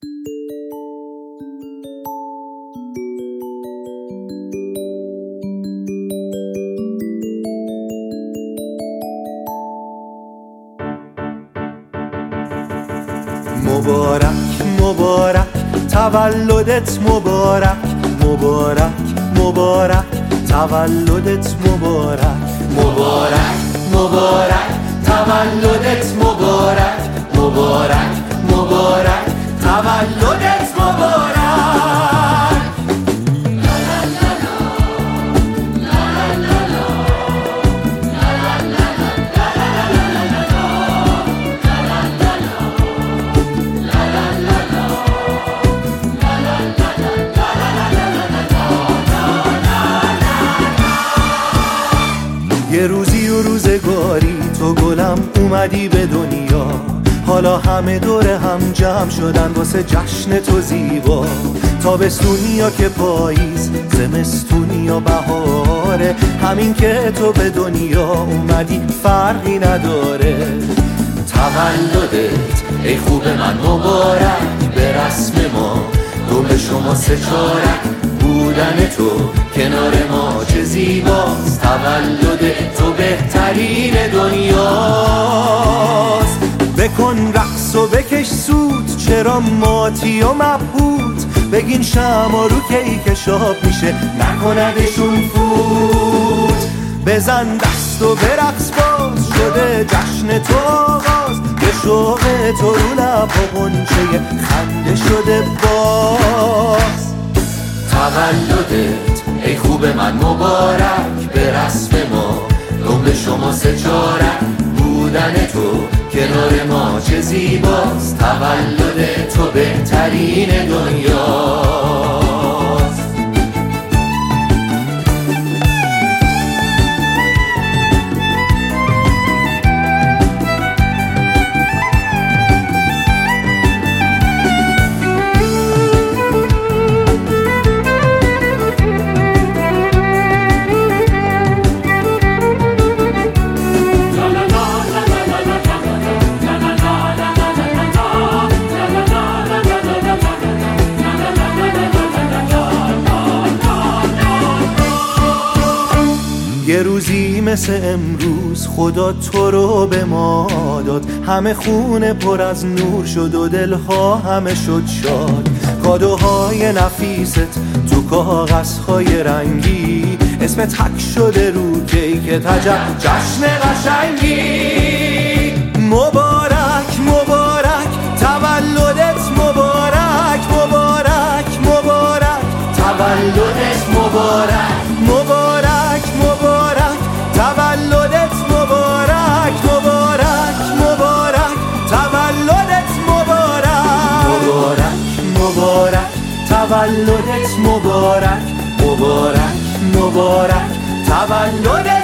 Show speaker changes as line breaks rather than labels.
مبارک مبارک تولدت مبارک، مبارک مبارک تولدت مبارک، مبارک مبارک تولدت مبارک، مبارک مبارک تولدت مبارک. یه روزی و روزگاری تو گلم اومدی به دنیا، حالا همه دور هم جمع شدن واسه جشن تو زیبا. تابستونی یا که پاییز، زمستونی یا بهاره، همین که تو به دنیا اومدی فرقی نداره. تولدت ای خوب من مبارک، به رسم ما دور شما سه چارک، بودن تو کنار ما چه زیباست. تولد تو بهترین دنیاست. بکن رقص و بکش سود، چرا ماتی و مبهوت، بگین شمع رو کیک شاب میشه نکندشون فوت. بزن دست و برقص باز، شده جشن تو آغاز، به شوق تو رو لب و غنچه خنده شده باز. تولدت ای خوب من مبارک، به رسم ما دنبال شما سه چارک، بودن تو کنار ما چه زیباست. تولد تو بهترین دنیاست. یه روزی مثل امروز خدا تو رو به ما داد، همه خونه پر از نور شد و دلها همه شد شاد. کادوهای نفیست تو کاغذهای رنگی، اسمت حک شده رو کیک عجب جشن قشنگی. مبارک مبارک تولدت مبارک، مبارک مبارک تولدت مبارک، مبارک مبارک تولدت مبارک، مبارک مبارک تولدت مبارک، مبارک مبارک تولدت مبارک، مبارک مبارک تولدت